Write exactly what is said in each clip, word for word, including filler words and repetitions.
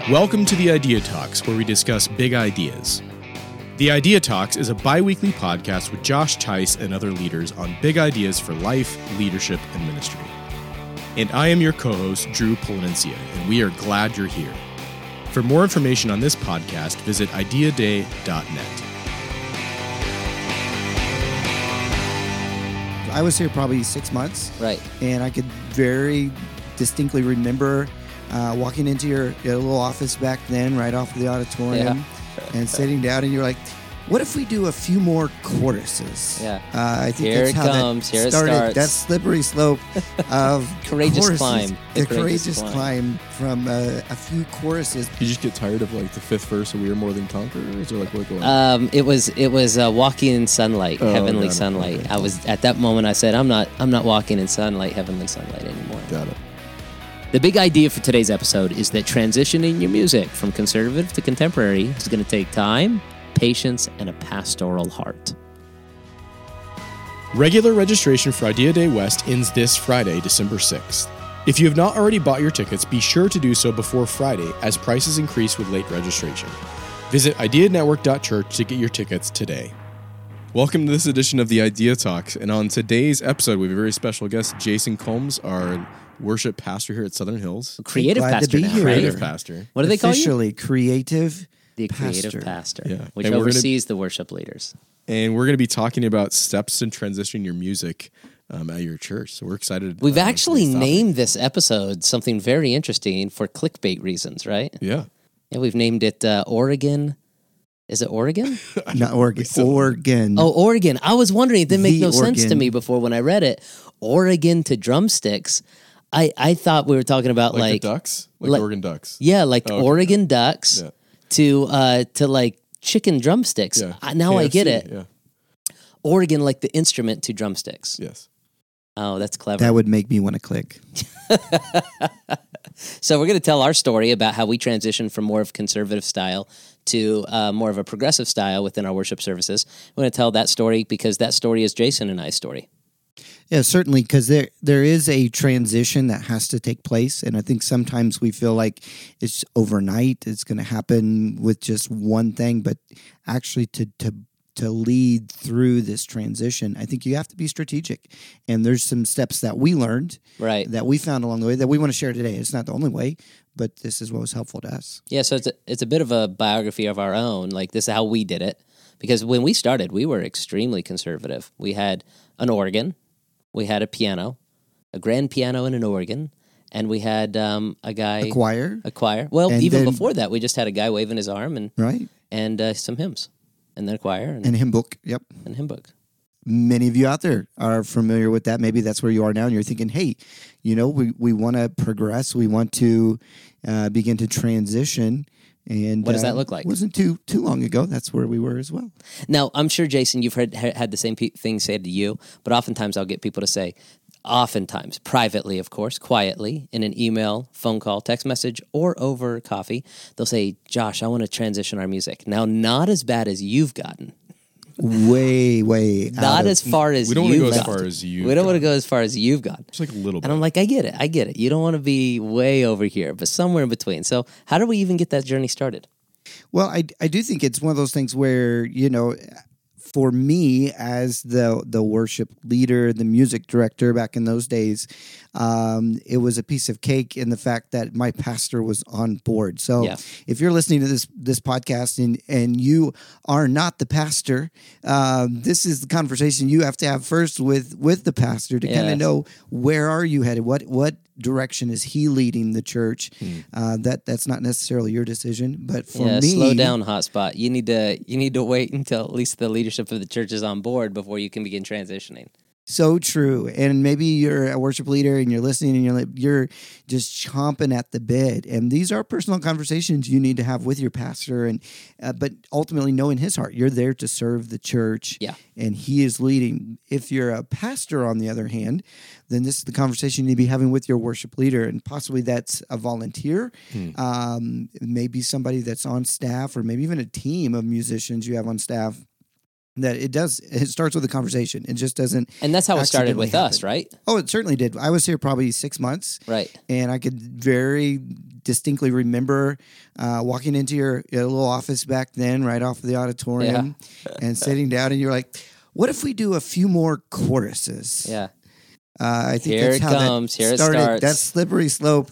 Welcome to the Idea Talks, where we discuss big ideas. The Idea Talks is a bi-weekly podcast with Josh Tice and other leaders on big ideas for life, leadership, and ministry. And I am your co-host, Drew Polinencia, and we are glad you're here. For more information on this podcast, visit idea day dot net. I was here probably six months. Right. And I could very distinctly remember uh, walking into your, your little office back then, right off of the auditorium, Yeah. and sitting down, and you're like, what if we do a few more choruses? Yeah. Uh, I think Here that's it how comes. that Here it started. starts. That slippery slope of Courageous choruses, climb. The, The courageous, courageous climb. from uh, a few choruses. You just get tired of like the fifth verse of "We Are More Than Conquerors," or like what going? Um, it was it was uh, walking in sunlight, Oh, heavenly got it. sunlight. Okay. I was at that moment. I said, I'm not I'm not walking in sunlight, heavenly sunlight anymore. Got it. The big idea for today's episode is that transitioning your music from conservative to contemporary is going to take time, patience, and a pastoral heart. Regular registration for Idea Day West ends this Friday, December sixth. If you have not already bought your tickets, be sure to do so before Friday, as prices increase with late registration. Visit idea network dot church to get your tickets today. Welcome to this edition of the Idea Talks, and on today's episode, we have a very special guest, Jason Combs, our worship pastor here at Southern Hills. Creative Glad to pastor be now, here. right? Creative pastor. What do they call you? Officially creative The creative pastor. pastor, Yeah. which And we're gonna- oversees the worship leaders. And we're going to be talking about steps to transition your music um, at your church. So we're excited. We've uh, actually for this topic. named this episode something very interesting for clickbait reasons, right? Yeah. Yeah, we've named it uh, Oregon. Is it Oregon? Not Oregon. so. Oregon. Oh, Oregon. I was wondering. It didn't make The no sense to Oregon. me before when I read it. Oregon to drumsticks. I, I thought we were talking about Like, like, the Ducks? Like, like- the Oregon Ducks. yeah, like Oh, okay. Oregon ducks Yeah. to uh to like chicken drumsticks. Yeah. I, now I get K F C, it. Yeah. Oregon like the instrument to drumsticks. Yes. Oh, that's clever. That would make me want to click. So we're going to tell our story about how we transitioned from more of conservative style to uh, more of a progressive style within our worship services. We're going to tell that story because that story is Jason and I's story. Yeah, certainly, because there there is a transition that has to take place, and I think sometimes we feel like it's overnight. It's going to happen with just one thing, but actually, to to to lead through this transition, I think you have to be strategic. And there's some steps that we learned, Right. that we found along the way that we want to share today. It's not the only way, but this is what was helpful to us. Yeah, so it's a, it's a bit of a biography of our own. Like, this is how we did it. Because when we started, we were extremely conservative. We had an organ, we had a piano, a grand piano and an organ, and we had um, a guy... A choir, A choir. Well, And even then- before that, we just had a guy waving his arm and, right? and uh, some hymns. And then a choir and, And hymn book. Yep. and hymn book. Many of you out there are familiar with that. Maybe that's where you are now, and you're thinking, hey, you know, we, we want to progress. We want to uh, begin to transition. And What does uh, that look like? Wasn't too too long ago. That's where we were as well. Now, I'm sure, Jason, you've heard ha- had the same pe- thing said to you, but oftentimes I'll get people to say, oftentimes, privately, of course, quietly, in an email, phone call, text message, or over coffee, they'll say, Josh, I want to transition our music. Now, not as bad as you've gotten. Way, way out Not of- as far as We don't want to you've go as gotten. far as you. We don't want to go as far as you've gone. Just like a little bit. And I'm like, I get it. I get it. You don't want to be way over here, but somewhere in between. So how do we even get that journey started? Well, I, I do think it's one of those things where, you know, for me as the the worship leader, the music director back in those days, um, it was a piece of cake in the fact that my pastor was on board. So Yeah. if you're listening to this this podcast and, and you are not the pastor, um, this is the conversation you have to have first with, with the pastor to kind Yes. of know where are you headed? What what direction is he leading the church? Uh, that that's not necessarily your decision, but for yeah, me, slow down, hotspot. You need to you need to wait until at least the leadership of the church is on board before you can begin transitioning. So true. And maybe you're a worship leader and you're listening and you're like, you're just chomping at the bit. And these are personal conversations you need to have with your pastor. And uh, but ultimately know in his heart, you're there to serve the church. Yeah. And he is leading. If you're a pastor, on the other hand, then this is the conversation you need to be having with your worship leader. And possibly that's a volunteer, um, maybe somebody that's on staff, or maybe even a team of musicians you have on staff. that it does. It starts with a conversation. It just doesn't. And that's how it started accidentally with us, happen. right? Oh, it certainly did. I was here probably six months. Right. And I could very distinctly remember uh, walking into your, your little office back then, right off of the auditorium, and sitting down, and you're like, what if we do a few more choruses? Yeah. Uh, I think Here that's it how comes. that Here it started. starts. That slippery slope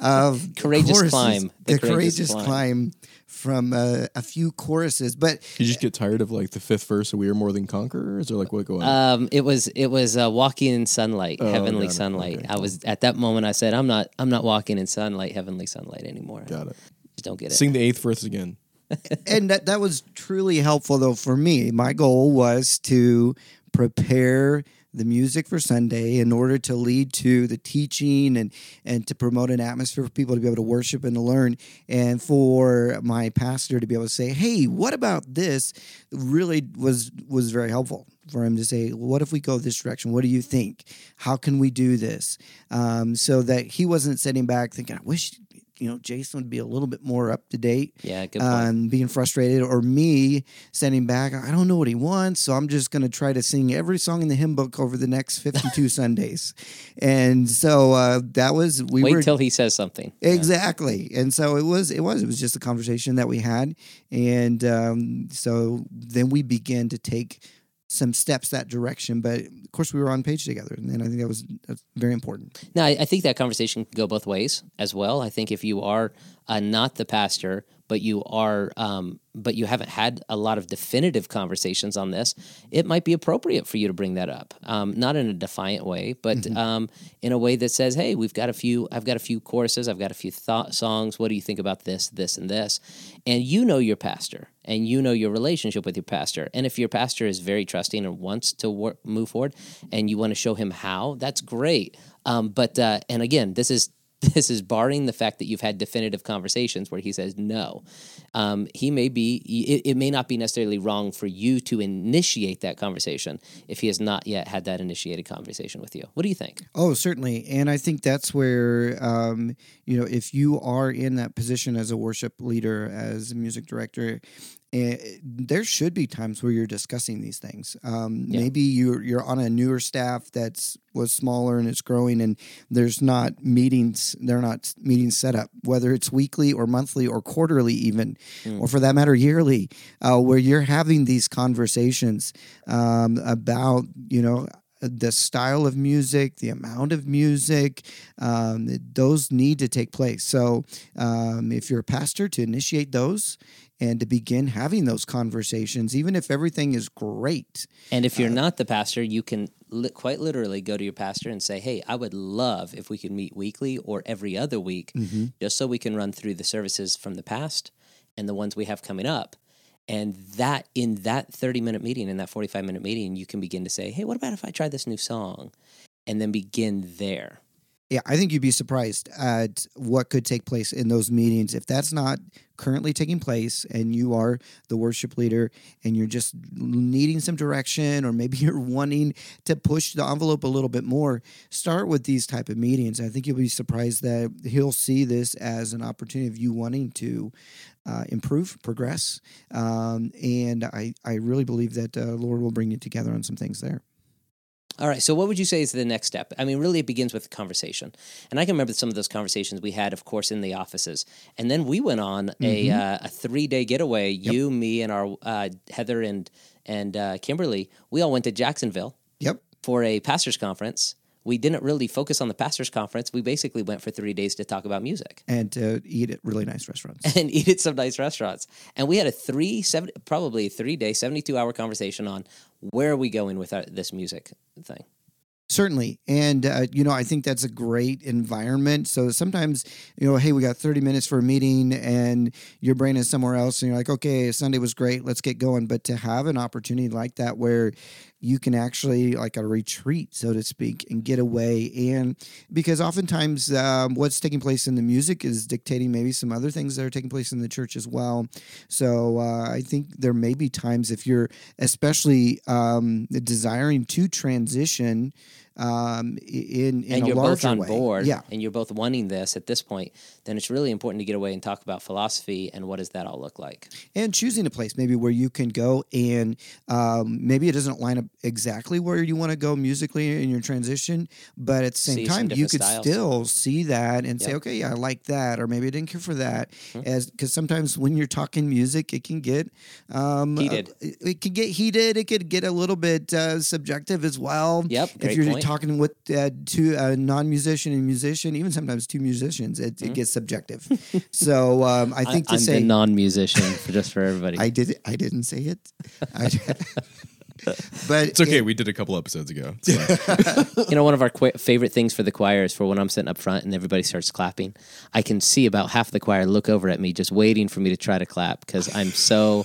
of Courageous choruses, climb. The, The courageous, courageous climb. climb. From uh, a few choruses, but You just get tired of like the fifth verse of "We Are More Than Conquerors," or like what going on? Um, it was it was uh, walking in sunlight, Oh, heavenly got it. sunlight. Okay, I cool. was at that moment. I said, "I'm not I'm not walking in sunlight, heavenly sunlight anymore." Got it. Just don't get it. Sing the eighth verse again. and that that was truly helpful though for me. My goal was to prepare the music for Sunday in order to lead to the teaching and and to promote an atmosphere for people to be able to worship and to learn, and for my pastor to be able to say, hey, what about this, really was was very helpful for him to say, what if we go this direction? What do you think? How can we do this? Um, so that he wasn't sitting back thinking, I wish you know, Jason would be a little bit more up to date. Yeah, good point. Um, being frustrated, or me sitting back, I don't know what he wants, so I'm just going to try to sing every song in the hymn book over the next fifty-two Sundays. And so uh, that was we Wait were till he says something. exactly. And so it was it was it was just a conversation that we had, and um, so then we began to take some steps that direction. But of course, we were on page together, and I think that was that's very important. Now, I, I think that conversation can go both ways as well. I think if you are uh, not the pastor, but you are, um, but you haven't had a lot of definitive conversations on this, it might be appropriate for you to bring that up. Um, not in a defiant way, but Mm-hmm. um, in a way that says, "Hey, we've got a few. I've got a few choruses. I've got a few thought songs. What do you think about this, this, and this?" And you know your pastor, and you know your relationship with your pastor. And if your pastor is very trusting and wants to work, move forward, and you want to show him how, that's great. Um, but uh, and again, this is. This is barring the fact that you've had definitive conversations where he says no. Um, he may be, it, it may not be necessarily wrong for you to initiate that conversation if he has not yet had that initiated conversation with you. What do you think? Oh, certainly. And I think that's where, um, you know, if you are in that position as a worship leader, as a music director, uh, there should be times where you're discussing these things. Um, Yeah. Maybe you're you're on a newer staff that's was smaller and it's growing, and there's not meetings. They're not meetings set up, whether it's weekly or monthly or quarterly, even, Mm. or for that matter, yearly, uh, where you're having these conversations um, about, you know, the style of music, the amount of music, um, those need to take place. So um, if you're a pastor, to initiate those and to begin having those conversations, even if everything is great. And if you're not the pastor, you can li- quite literally go to your pastor and say, "Hey, I would love if we could meet weekly or every other week, just so we can run through the services from the past and the ones we have coming up." And that in that thirty-minute meeting, in that forty-five-minute meeting, you can begin to say, "Hey, what about if I try this new song?" And then begin there. Yeah, I think you'd be surprised at what could take place in those meetings. If that's not currently taking place and you are the worship leader and you're just needing some direction, or maybe you're wanting to push the envelope a little bit more, start with these type of meetings. I think you'll be surprised that he'll see this as an opportunity of you wanting to uh, improve, progress. Um, and I, I really believe that uh, Lord will bring you together on some things there. All right, so what would you say is the next step? I mean, really, it begins with conversation. And I can remember some of those conversations we had, of course, in the offices. And then we went on a, uh, a three-day getaway. You, me, and our uh, Heather and, and uh, Kimberly, we all went to Jacksonville Yep. for a pastor's conference. We didn't really focus on the pastor's conference. We basically went for three days to talk about music And to eat at really nice restaurants. and eat at some nice restaurants. And we had a three, seven, probably a three-day, seventy-two hour conversation on where are we going with our, this music thing. Certainly. And, uh, you know, I think that's a great environment. So sometimes, you know, hey, we got thirty minutes for a meeting and your brain is somewhere else and you're like, okay, Sunday was great, let's get going. But to have an opportunity like that where you can actually, like a retreat, so to speak, and get away. And because oftentimes um, what's taking place in the music is dictating maybe some other things that are taking place in the church as well. So uh, I think there may be times if you're especially um, desiring to transition um, in, in and a you're both larger on way. board, Yeah. and you're both wanting this at this point, then it's really important to get away and talk about philosophy and what does that all look like. And choosing a place maybe where you can go and um, maybe it doesn't line up exactly where you want to go musically in your transition, but at the same See some time, you different could styles. still see that and say, Yep. okay, yeah, I like that, or maybe I didn't care for that. Hmm. As because sometimes when you're talking music, it can get um, Heated. uh, it, it can get heated. It could get a little bit uh, subjective as well. Yep, If great you're point. talking with uh, two a non-musician and musician, even sometimes two musicians, it, it gets subjective. So um, I think I, to I'm say the non-musician for just for everybody. I did. I didn't say it. I, but It's okay. it- We did a couple episodes ago. It's fine. You know, one of our qu- favorite things for the choir is for when I'm sitting up front and everybody starts clapping, I can see about half the choir look over at me just waiting for me to try to clap because I'm so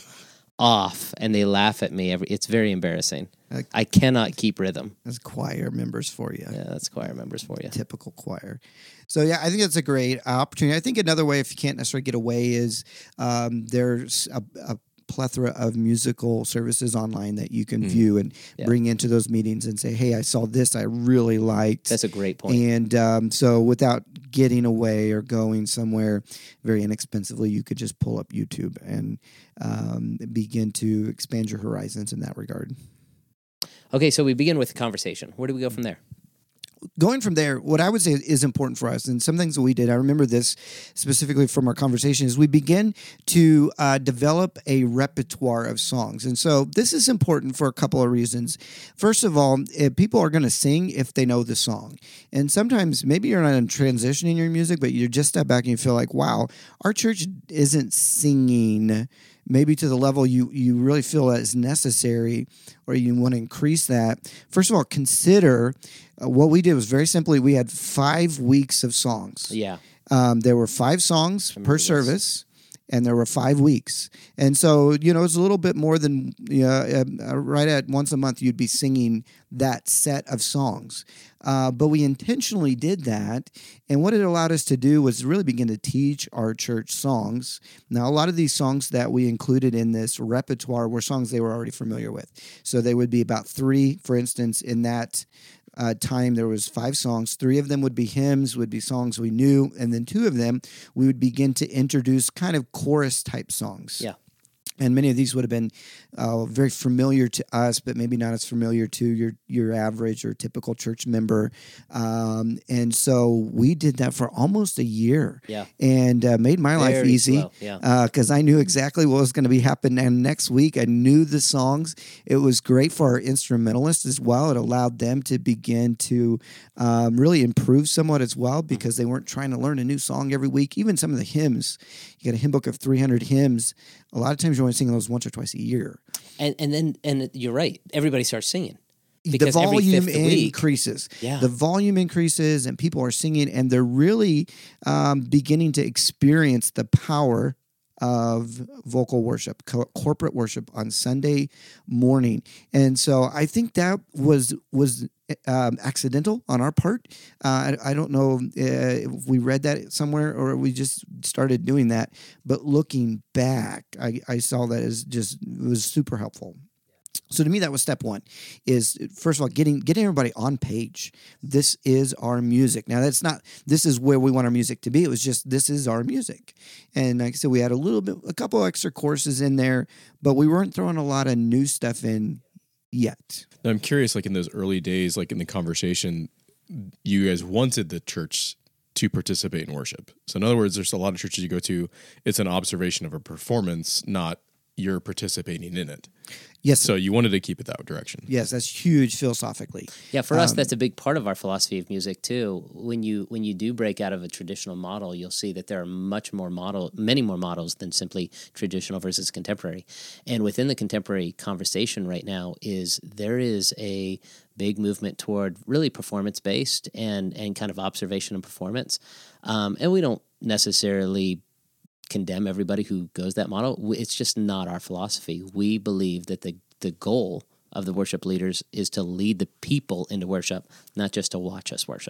off and they laugh at me. Every It's very embarrassing. Like- I cannot keep rhythm. As choir members for you. Yeah, that's choir members for you. Typical choir. So yeah, I think that's a great opportunity. I think another way, if you can't necessarily get away, is um, there's a, a plethora of musical services online that you can view and Yeah. bring into those meetings and say, hey, I saw this I really liked. That's a great point. And um, so without getting away or going somewhere very inexpensively, you could just pull up YouTube and um, begin to expand your horizons in that regard. Okay, so we begin with the conversation. Where do we go from there? Going from there, what I would say is important for us, and some things that we did, I remember this specifically from our conversation, is we begin to uh, develop a repertoire of songs. And so this is important for a couple of reasons. First of all, eh, people are going to sing if they know the song. And sometimes maybe you're not in transition in your music, but you just step back and you feel like, wow, our church isn't singing maybe to the level you, you really feel that is necessary, or you want to increase that. First of all, consider uh, what we did was very simply, we had five weeks of songs. Yeah. Um, there were five songs per this. service, and there were five weeks. And so, you know, it's a little bit more than, you know, uh, right at once a month, you'd be singing that set of songs. Uh, but we intentionally did that. And what it allowed us to do was really begin to teach our church songs. Now, a lot of these songs that we included in this repertoire were songs they were already familiar with. So they would be about three, for instance, in that Uh, time there was five songs. Three of them would be hymns, would be songs we knew, and then two of them we would begin to introduce kind of chorus type songs. Yeah. And many of these would have been uh, very familiar to us, but maybe not as familiar to your your average or typical church member. Um, and so we did that for almost a year. Yeah. And uh, made my life Very easy slow, yeah. because I knew exactly what was going to be happening. And next week, I knew the songs. It was great for our instrumentalists as well. It allowed them to begin to um, really improve somewhat as well because they weren't trying to learn a new song every week. Even some of the hymns, you got a hymn book of three hundred hymns. A lot of times you're only singing those once or twice a year. And and then and you're right. Everybody starts singing. The Because every volume fifth week- increases. Yeah. The volume increases, and people are singing, and they're really um, beginning to experience the power of vocal worship, co- corporate worship on Sunday morning. And so I think that was was um, accidental on our part. Uh, I, I don't know uh, if we read that somewhere or we just started doing that. But looking back, I, I saw that as just it was super helpful. So to me, that was step one, is first of all, getting getting everybody on page. This is our music. Now, that's not, this is where we want our music to be. It was just, this is our music. And like I said, we had a little bit, a couple extra courses in there, but we weren't throwing a lot of new stuff in yet. Now, I'm curious, like in those early days, like in the conversation, you guys wanted the church to participate in worship. So in other words, there's a lot of churches you go to, it's an observation of a performance, not you're participating in it. Yes. So you wanted to keep it that direction. Yes, that's huge philosophically. Yeah, for us, Um, that's a big part of our philosophy of music too. When you when you do break out of a traditional model, you'll see that there are much more model, many more models than simply traditional versus contemporary. And within the contemporary conversation right now, is there is a big movement toward really performance based and and kind of observation and performance. Um, and we don't necessarily condemn everybody who goes that model. It's just not our philosophy. We believe that the the goal of the worship leaders is to lead the people into worship, not just to watch us worship.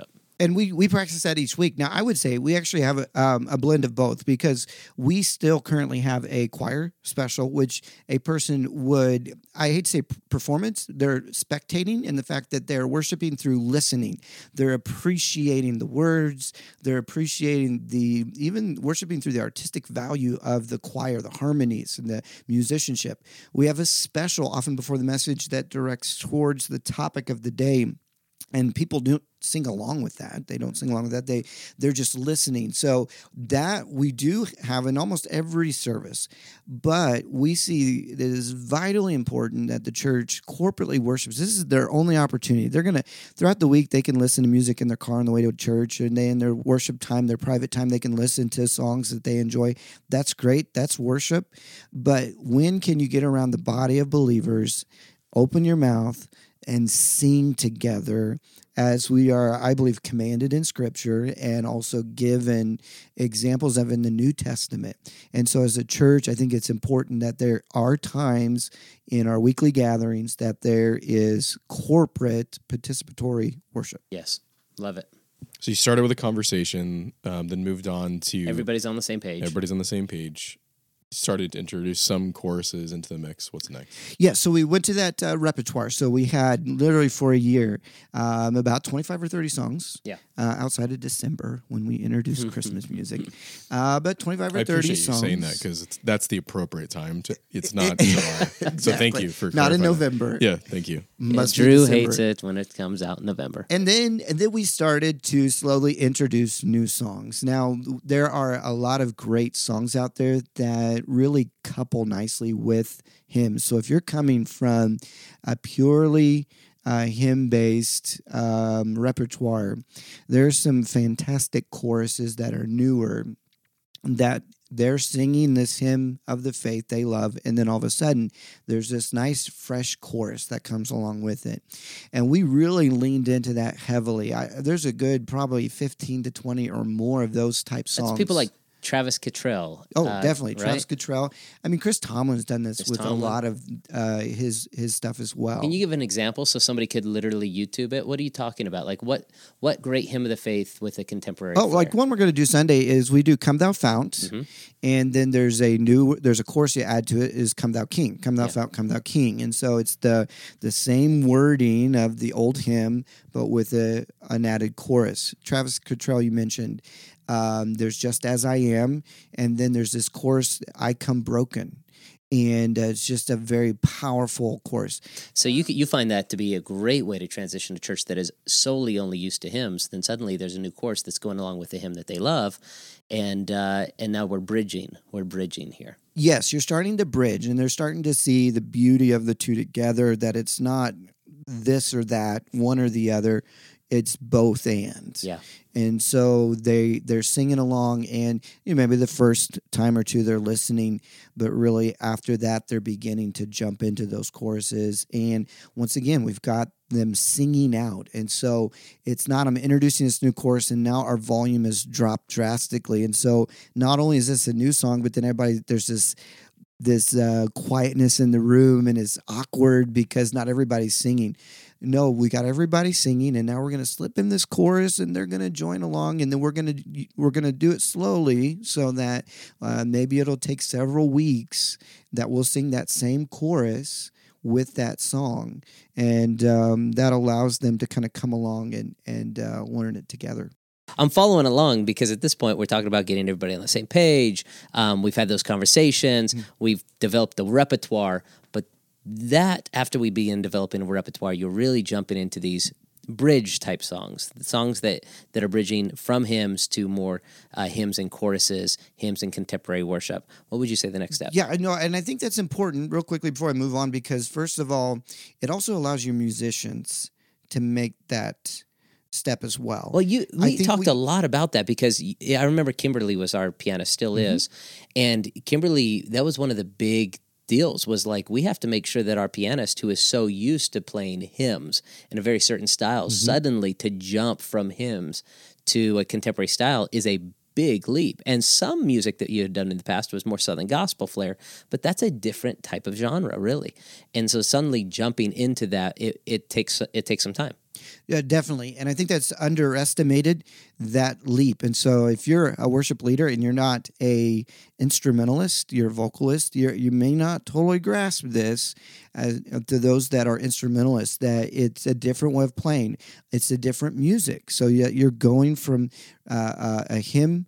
And we, we practice that each week. Now, I would say we actually have a, um, a blend of both because we still currently have a choir special, which a person would, I hate to say performance, they're spectating in the fact that they're worshiping through listening. They're appreciating the words. They're appreciating the, even worshiping through the artistic value of the choir, the harmonies and the musicianship. We have a special often before the message that directs towards the topic of the day. And people don't sing along with that. They don't sing along with that. They, they're just listening. So that we do have in almost every service. But we see that it is vitally important that the church corporately worships. This is their only opportunity. They're going to, throughout the week, they can listen to music in their car on the way to church. And they, in their worship time, their private time, they can listen to songs that they enjoy. That's great. That's worship. But when can you get around the body of believers, open your mouth, and sing together as we are, I believe, commanded in Scripture and also given examples of in the New Testament. And so as a church, I think it's important that there are times in our weekly gatherings that there is corporate participatory worship. Yes, love it. So you started with a conversation, um, then moved on to... Everybody's on the same page. Everybody's on the same page. Started to introduce some choruses into the mix. What's next? Yeah, so we went to that uh, repertoire. So we had literally for a year um, about twenty-five or thirty songs. Yeah. Uh, outside of December when we introduced Christmas music, uh, but twenty-five or I thirty appreciate songs. you saying that because that's the appropriate time. To, it's not July. Exactly. So thank you for not in clarifying that. November. Yeah, thank you. Must be Drew December. hates it when it comes out in November. And then, and then we started to slowly introduce new songs. Now, there are a lot of great songs out there that really couple nicely with hymns. So if you're coming from a purely uh, hymn-based um, repertoire, there's some fantastic choruses that are newer that they're singing this hymn of the faith they love, and then all of a sudden, there's this nice, fresh chorus that comes along with it. And we really leaned into that heavily. I, there's a good probably fifteen to twenty or more of those type songs. That's people like Travis Cottrell. Oh, uh, definitely. right? Travis Cottrell. I mean, Chris Tomlin's done this Chris with Tomlin. a lot of uh, his his stuff as well. Can you give an example so somebody could literally YouTube it? What are you talking about? Like what what great hymn of the faith with a contemporary Oh, flair? like one we're going to do Sunday is we do Come Thou Fount, Mm-hmm. and then there's a new there's a chorus you add to it is Come Thou King, Come Thou Yeah. Fount, Come Thou King, and so it's the the same wording of the old hymn, but with a an added chorus. Travis Cottrell, you mentioned. Um, there's Just As I Am, and then there's this chorus, I Come Broken. And uh, it's just a very powerful chorus. So you you find that to be a great way to transition to church that is solely only used to hymns. Then suddenly there's a new chorus that's going along with the hymn that they love, and uh, and now we're bridging. We're bridging here. Yes, you're starting to bridge, and they're starting to see the beauty of the two together, that it's not this or that, one or the other. It's both and. Yeah. And so they, they're singing along, and you know, maybe the first time or two they're listening, but really after that they're beginning to jump into those choruses. And once again, we've got them singing out. And so it's not, I'm introducing this new chorus, and now our volume has dropped drastically. And so not only is this a new song, but then everybody, there's this this uh, quietness in the room, and it's awkward because not everybody's singing. No, we got everybody singing, and now we're going to slip in this chorus, and they're going to join along, and then we're going to we're going to do it slowly so that uh, maybe it'll take several weeks that we'll sing that same chorus with that song, and um, that allows them to kind of come along and and uh, learn it together. I'm following along because at this point we're talking about getting everybody on the same page. Um, we've had those conversations. Mm-hmm. We've developed the repertoire. But that, after we begin developing a repertoire, you're really jumping into these bridge type songs, the songs that, that are bridging from hymns to more uh, hymns and choruses, hymns and contemporary worship. What would you say the next step? Yeah, I know, and I think that's important real quickly before I move on, because first of all, it also allows your musicians to make that step as well. Well, you we talked we, a lot about that because I remember Kimberly was our pianist, still mm-hmm. is, and Kimberly, that was one of the big deals, was like, we have to make sure that our pianist, who is so used to playing hymns in a very certain style, mm-hmm. suddenly to jump from hymns to a contemporary style is a big leap. And some music that you had done in the past was more Southern gospel flair, but that's a different type of genre, really. And so suddenly jumping into that, it, it takes it takes some time. Yeah, definitely. And I think that's underestimated, that leap. And so if you're a worship leader and you're not a instrumentalist, you're a vocalist, you're, you may not totally grasp this as, to those that are instrumentalists, that it's a different way of playing. It's a different music. So you're going from uh, a hymn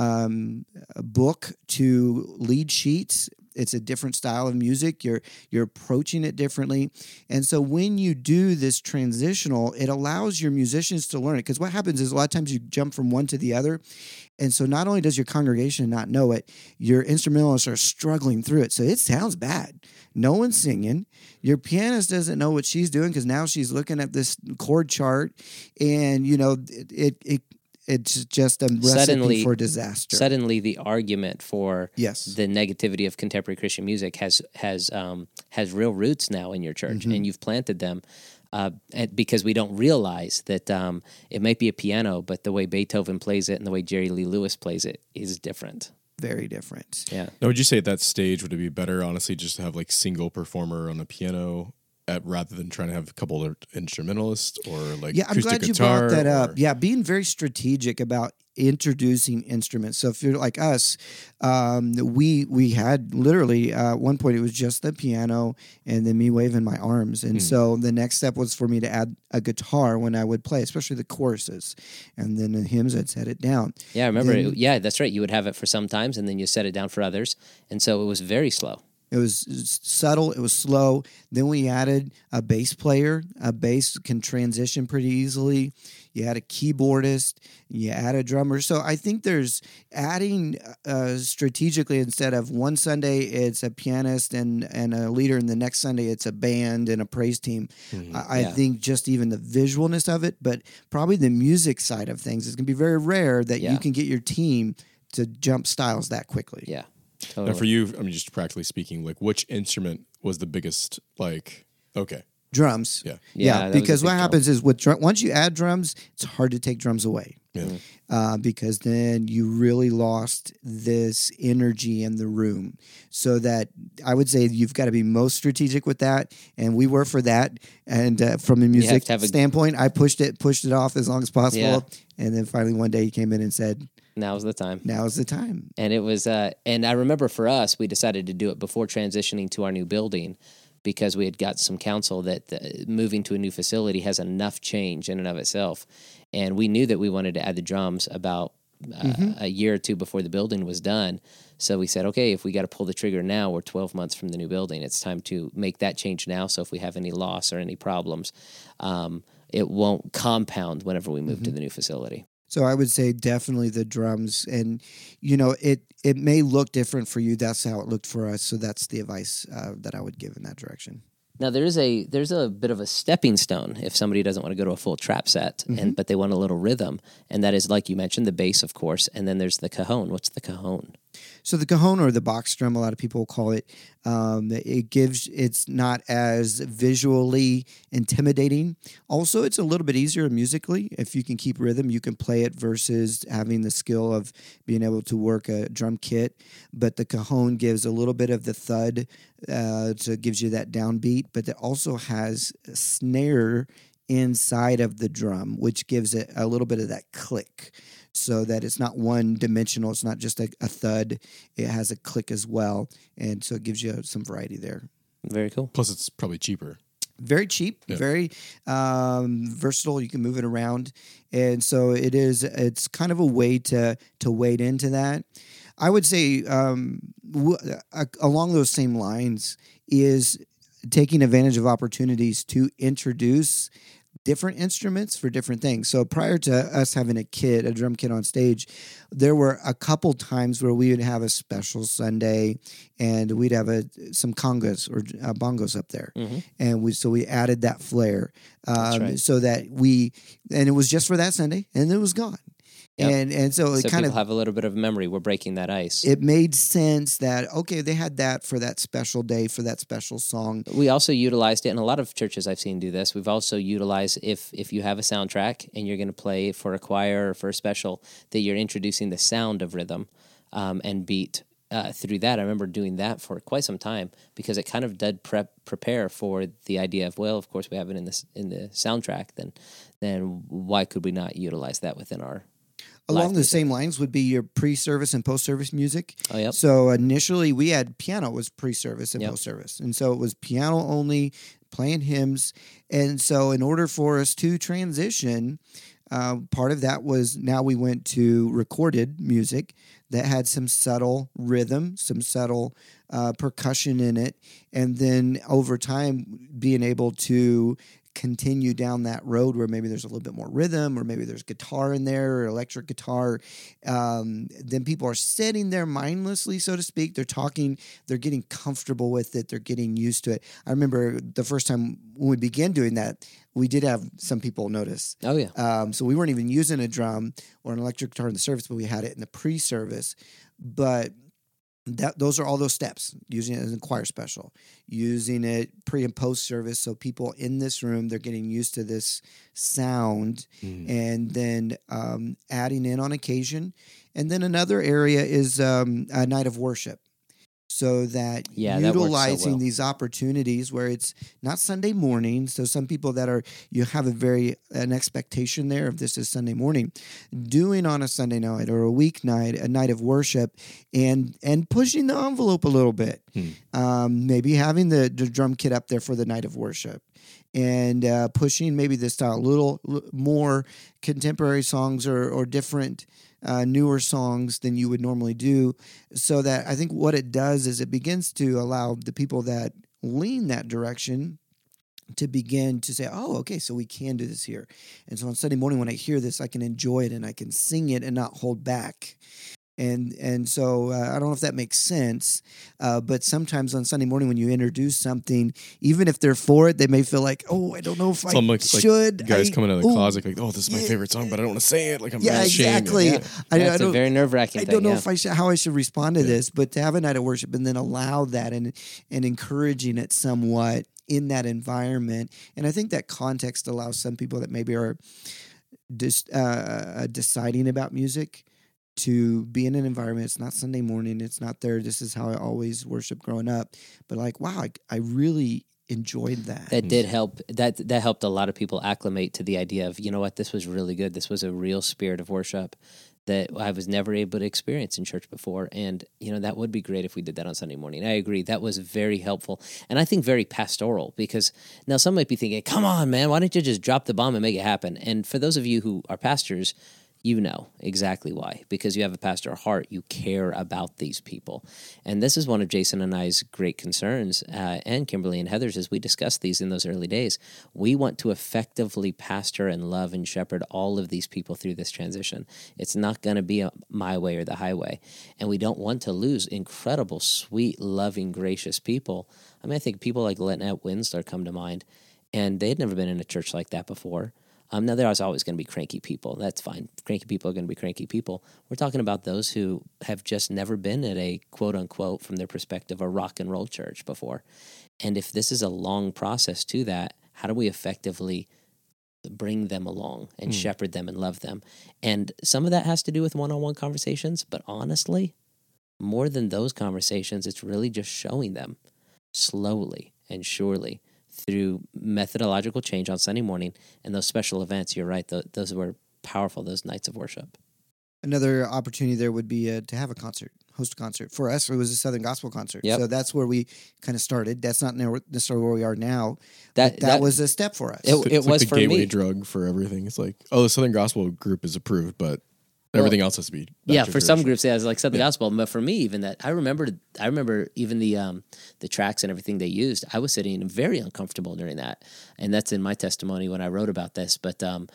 um, a book to lead sheets. It's a different style of music. You're you're approaching it differently. And so when you do this transitional, it allows your musicians to learn it. Because what happens is a lot of times you jump from one to the other. And so not only does your congregation not know it, your instrumentalists are struggling through it. So it sounds bad. No one's singing. Your pianist doesn't know what she's doing because now she's looking at this chord chart. And, you know, it it, it it's just a recipe suddenly, for disaster. Suddenly, the argument for yes. the negativity of contemporary Christian music has has um, has real roots now in your church, mm-hmm. and you've planted them uh, because we don't realize that um, it might be a piano, but the way Beethoven plays it and the way Jerry Lee Lewis plays it is different. Very different. Yeah. Now, would you say at that stage would it be better, honestly, just to have like single performer on a piano? At, rather than trying to have a couple of instrumentalists or like yeah, I'm acoustic glad you guitar brought that or... up. Yeah, being very strategic about introducing instruments. So if you're like us, um, we we had literally uh, at one point it was just the piano and then me waving my arms, and mm. so the next step was for me to add a guitar when I would play, especially the choruses, and then the hymns I'd set it down. Yeah, I remember. Then, it, yeah, that's right. You would have it for some times, and then you set it down for others, and so it was very slow. It was subtle. It was slow. Then we added a bass player. A bass can transition pretty easily. You add a keyboardist. You add a drummer. So I think there's adding uh, strategically instead of one Sunday it's a pianist and, and a leader, and the next Sunday it's a band and a praise team. Mm-hmm. I, I yeah. think just even the visualness of it, but probably the music side of things, it's going to be very rare that yeah. you can get your team to jump styles that quickly. Yeah. Totally. Now, for you, I mean, just practically speaking, like which instrument was the biggest? Like, okay, drums. Yeah, yeah. yeah because what drum. happens is with drum, once you add drums, it's hard to take drums away. Yeah. Uh, because then you really lost this energy in the room. So that I would say you've got to be most strategic with that, and we were for that. And uh, from a music a... standpoint, I pushed it, pushed it off as long as possible, yeah. and then finally one day he came in and said, "Now's the time." Now's the time. And it was, uh, and I remember for us, we decided to do it before transitioning to our new building, because we had got some counsel that the, moving to a new facility has enough change in and of itself. And we knew that we wanted to add the drums about uh, mm-hmm. a year or two before the building was done. So we said, okay, if we got to pull the trigger now, we're twelve months from the new building. It's time to make that change now. So if we have any loss or any problems, um, it won't compound whenever we move mm-hmm. to the new facility. So I would say definitely the drums, and you know it it may look different for you. That's how it looked for us. So that's the advice uh, that I would give in that direction. Now there is a there's a bit of a stepping stone if somebody doesn't want to go to a full trap set, mm-hmm. and but they want a little rhythm, and that is, like you mentioned, the bass, of course, and then there's the cajon. What's the cajon? So the cajon, or the box drum, a lot of people call it. Um, it gives. It's not as visually intimidating. Also, it's a little bit easier musically. If you can keep rhythm, you can play it versus having the skill of being able to work a drum kit. But the cajon gives a little bit of the thud, uh, so it gives you that downbeat. But it also has a snare inside of the drum, which gives it a little bit of that click. So that it's not one dimensional. It's not just a, a thud. It has a click as well. And so it gives you some variety there. Very cool. Plus, it's probably cheaper. Very cheap, yeah. very um, versatile. You can move it around. And so it is, it's kind of a way to, to wade into that. I would say um, w- uh, along those same lines is taking advantage of opportunities to introduce different instruments for different things. So prior to us having a kit, a drum kit on stage, there were a couple times where we would have a special Sunday and we'd have a, some congas or uh, bongos up there. Mm-hmm. And we so we added that flair um, right. so that we, and it was just for that Sunday and it was gone. Yep. And and so, so it kind people of have a little bit of memory. We're breaking that ice. It made sense that, okay, they had that for that special day, for that special song. We also utilized it, and a lot of churches I've seen do this. We've also utilized, if if you have a soundtrack and you're going to play for a choir or for a special, that you're introducing the sound of rhythm um, and beat uh, through that, I remember doing that for quite some time because it kind of did prep prepare for the idea of, well, of course we have it in this in the soundtrack. Then, then why could we not utilize that within our Along the same lines would be your pre-service and post-service music. Oh, yep. So initially we had piano was pre-service and Yep. post-service. And so it was piano only, playing hymns. And so in order for us to transition, uh, part of that was now we went to recorded music that had some subtle rhythm, some subtle uh, percussion in it. And then over time being able to continue down that road where maybe there's a little bit more rhythm or maybe there's guitar in there or electric guitar. Um, then people are sitting there mindlessly, so to speak. They're talking, they're getting comfortable with it. They're getting used to it. I remember the first time when we began doing that, we did have some people notice. Oh, yeah. Um, so we weren't even using a drum or an electric guitar in the service, but we had it in the pre-service. But That those are all those steps, using it as a choir special, using it pre and post service. So people in this room, they're getting used to this sound, Mm. and then um, adding in on occasion. And then another area is um, a night of worship. So that Yeah, that works so utilizing well. these opportunities where it's not Sunday morning. So some people that are, you have a very, an expectation there if this is Sunday morning, doing on a Sunday night or a weeknight, a night of worship, and and pushing the envelope a little bit. Hmm. Um, maybe having the, the drum kit up there for the night of worship. And uh, pushing maybe the style a little l- more contemporary songs or, or different uh, newer songs than you would normally do. So that I think what it does is it begins to allow the people that lean that direction to begin to say, oh, okay, so we can do this here. And so on Sunday morning when I hear this, I can enjoy it and I can sing it and not hold back. And and so uh, I don't know if that makes sense, uh, but sometimes on Sunday morning when you introduce something, even if they're for it, they may feel like, oh, I don't know if Some I like, should. like guys I, coming out of the ooh, closet like, oh, this is my yeah. favorite song, but I don't want to say it. Like I'm Yeah, ashamed. exactly. Yeah. I, That's I a don't, very nerve-wracking I thing. don't know yeah. if I should, how I should respond to Yeah. this, but to have a night of worship and then allow that and and encouraging it somewhat in that environment, and I think that context allows some people that maybe are just uh, deciding about music to be in an environment. It's not Sunday morning. It's not there. This is how I always worship growing up. But like, wow, I, I really enjoyed that. That did help. That that helped a lot of people acclimate to the idea of, you know what, this was really good. This was a real spirit of worship that I was never able to experience in church before. And, you know, that would be great if we did that on Sunday morning. I agree. That was very helpful. And I think very pastoral because now some might be thinking, come on, man, why don't you just drop the bomb and make it happen? And for those of you who are pastors, you know exactly why. Because you have a pastor heart, you care about these people. And this is one of Jason and I's great concerns, uh, and Kimberly and Heather's, as we discussed these in those early days. We want to effectively pastor and love and shepherd all of these people through this transition. It's not going to be a my way or the highway. And we don't want to lose incredible, sweet, loving, gracious people. I mean, I think people like Lynette Winsler come to mind, and they'd never been in a church like that before. Um, now, there's always going to be cranky people. That's fine. Cranky people are going to be cranky people. We're talking about those who have just never been at a, quote-unquote, from their perspective, a rock and roll church before. And if this is a long process to that, how do we effectively bring them along and Mm. shepherd them and love them? And some of that has to do with one-on-one conversations, but honestly, more than those conversations, it's really just showing them slowly and surely through methodological change on Sunday morning and those special events. You're right; th- those were powerful. Those nights of worship. Another opportunity there would be uh, to have a concert, host a concert. For us, it was a Southern Gospel concert. Yep. So that's where we kind of started. That's not necessarily where we are now. That But that, that was a step for us. It- It's, it's like was the for gateway me. drug for everything. It's like, oh, the Southern Gospel group is approved, but everything else has to be. yeah, Baptist for some tradition. groups, yeah, it's like Southern Yeah. Gospel. But for me, even that, I remember, I remember even the um, the tracks and everything they used. I was sitting very uncomfortable during that, and that's in my testimony when I wrote about this. But um,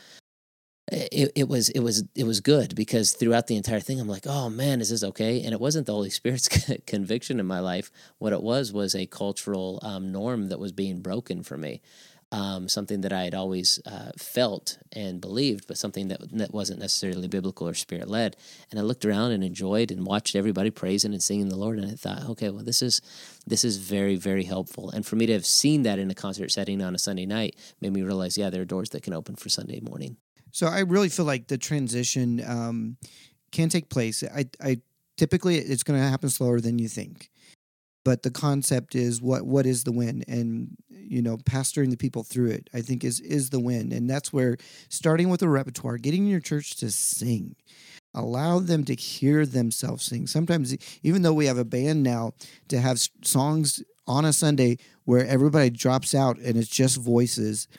it it was it was it was good because throughout the entire thing, I'm like, oh man, is this okay? And it wasn't the Holy Spirit's conviction in my life. What it was was a cultural um, norm that was being broken for me. Um, something that I had always uh, felt and believed, but something that, that wasn't necessarily biblical or spirit-led. And I looked around and enjoyed and watched everybody praising and singing the Lord, and I thought, okay, well, this is this is very, very helpful. And for me to have seen that in a concert setting on a Sunday night made me realize, yeah, there are doors that can open for Sunday morning. So I really feel like the transition um, can take place. I, I typically it's going to happen slower than you think. But the concept is what what is the win, and you know, pastoring the people through it, I think is is the win, and that's where starting with a repertoire, getting your church to sing, allow them to hear themselves sing. Sometimes, even though we have a band now, to have songs on a Sunday where everybody drops out and it's just voices,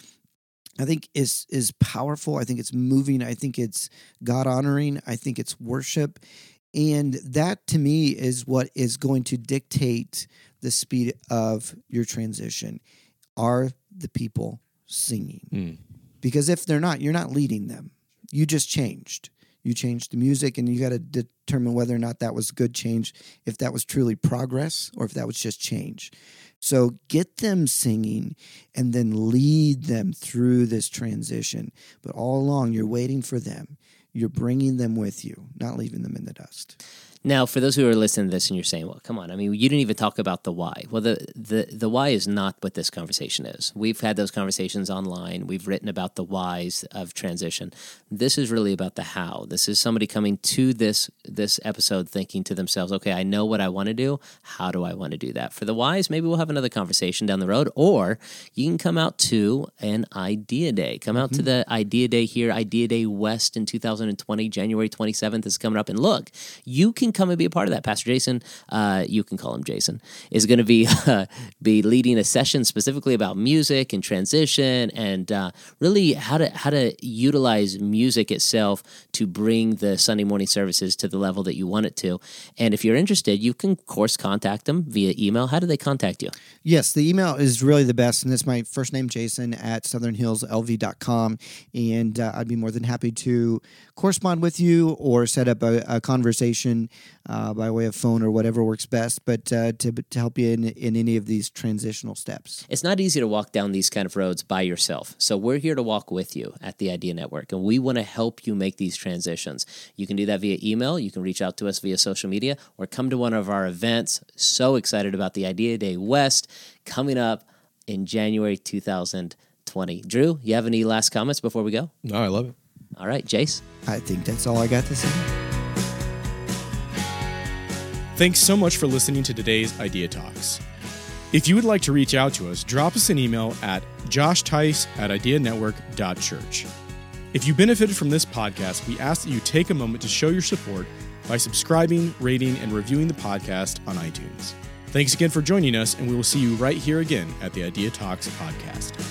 I think is is powerful. I think it's moving. I think it's God honoring. I think it's worship. And that, to me, is what is going to dictate the speed of your transition. Are the people singing? Mm. Because if they're not, you're not leading them. You just changed. You changed the music, and you got to determine whether or not that was good change, if that was truly progress, or if that was just change. So get them singing and then lead them through this transition. But all along, you're waiting for them. You're bringing them with you, not leaving them in the dust. Now, for those who are listening to this and you're saying, well, come on, I mean, you didn't even talk about the why. Well, the, the, the why is not what this conversation is. We've had those conversations online. We've written about the whys of transition. This is really about the how. This is somebody coming to this this episode thinking to themselves, okay, I know what I want to do. How do I want to do that? For the whys, maybe we'll have another conversation down the road, or you can come out to an Idea Day. Come out mm-hmm. to the Idea Day here, Idea Day West in two thousand twenty, January twenty-seventh is coming up. And look, you can come and be a part of that. Pastor Jason, uh, you can call him Jason, is going to be uh, be leading a session specifically about music and transition, and uh, really how to how to utilize music itself to bring the Sunday morning services to the level that you want it to. And if you're interested, you can, of course, contact them via email. How do they contact you? Yes, the email is really the best, and it's my first name, Jason, at southern hills l v dot com, and uh, I'd be more than happy to correspond with you or set up a, a conversation uh, by way of phone or whatever works best, but uh, to, to help you in, in any of these transitional steps. It's not easy to walk down these kind of roads by yourself, so we're here to walk with you at the Idea Network, and we want to help you make these transitions. You can do that via email, you can reach out to us via social media, or come to one of our events. So excited about the Idea Day West coming up in January two thousand twenty. Drew, you have any last comments before we go? No, I love it. All right, Jace? I think that's all I got to say. Thanks so much for listening to today's Idea Talks. If you would like to reach out to us, drop us an email at josh tice at idea network dot church. If you benefited from this podcast, we ask that you take a moment to show your support by subscribing, rating, and reviewing the podcast on iTunes. Thanks again for joining us, and we will see you right here again at the Idea Talks podcast.